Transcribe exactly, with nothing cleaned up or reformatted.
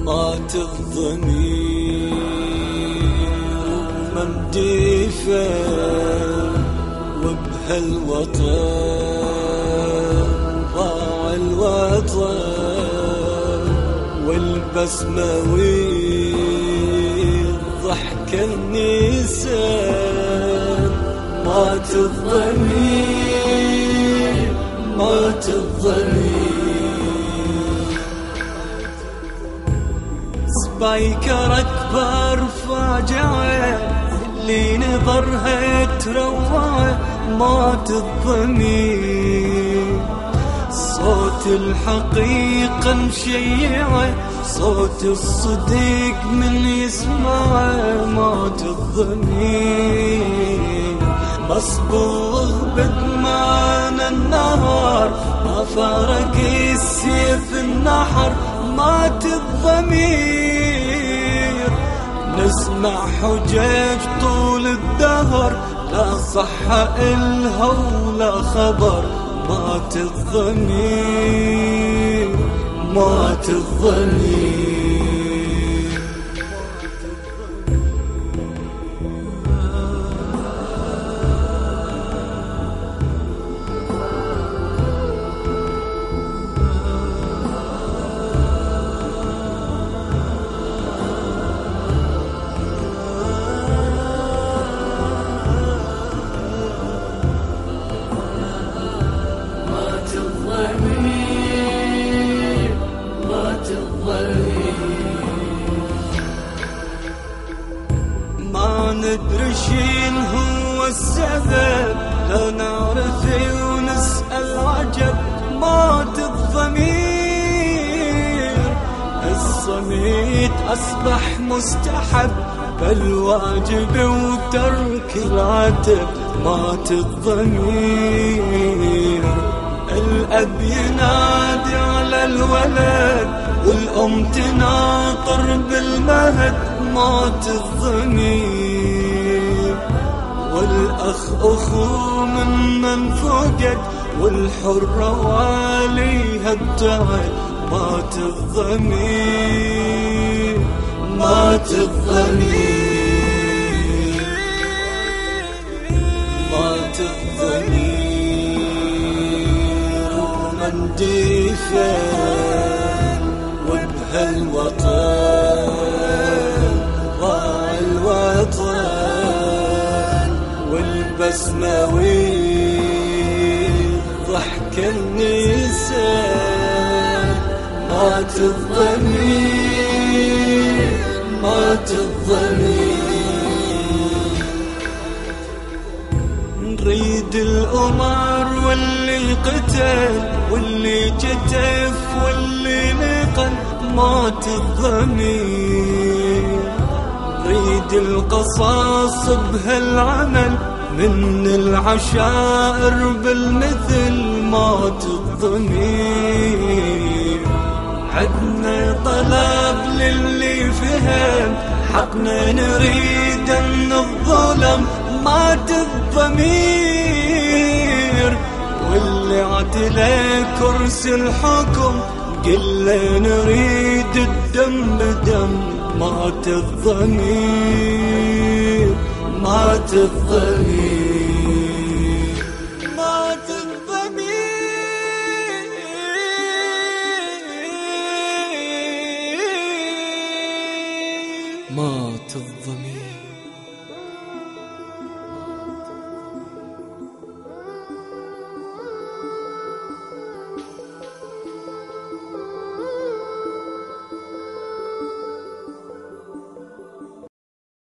مات الضمير وممديفه وبهالوطن ضاع الوطن والبسمة والضحك النساء. مات الضمير مات الضمير. سبايكر أكبر فاجعة اللي نظرها تروعه. مات الضمير صوت الحقيقة مشيعة، صوت الصديق من يسمعه. مات الضمير مصبوغ بدمعنا النهار، ما فارق السيف النحر. مات الضمير نسمع حجاج طول الدهر، لا صح إلها ولا خبر. مات الضمير مات الضمير. ما ندري شين هو السبب، لا نعرف ونسأل عجب. مات الضمير الصميت أصبح مستحب، بل واجب وترك العتب. مات الضمير الأب ينادي على الولد، والأم تناطر بالمهد. مات الضمير والأخ أخوه ممن فقد، والحرة واليها ابتعد. مات الضمير مات الضمير مات الضمير ومن دفن وبهالوطن ضاع الوطن والبسمة والضحك النساء. مات الضمير مات الضمير. نريد الأمر واللي قتل واللي جتف واللي نقل. مات الضمير نريد القصاص بهالعمل من العشائر بالمثل. مات الضمير عدنا طلب للي فهم، حقنا نريد ان الظلم. مات الضمير واللي عتله كرسي الحكم، قله نريد الدم بدم. مات الضمير مات الضمير.